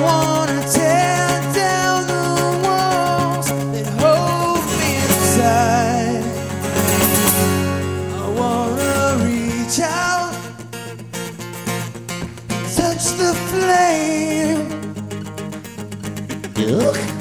wanna tear down the walls that hold me inside. I wanna reach out, touch the flame.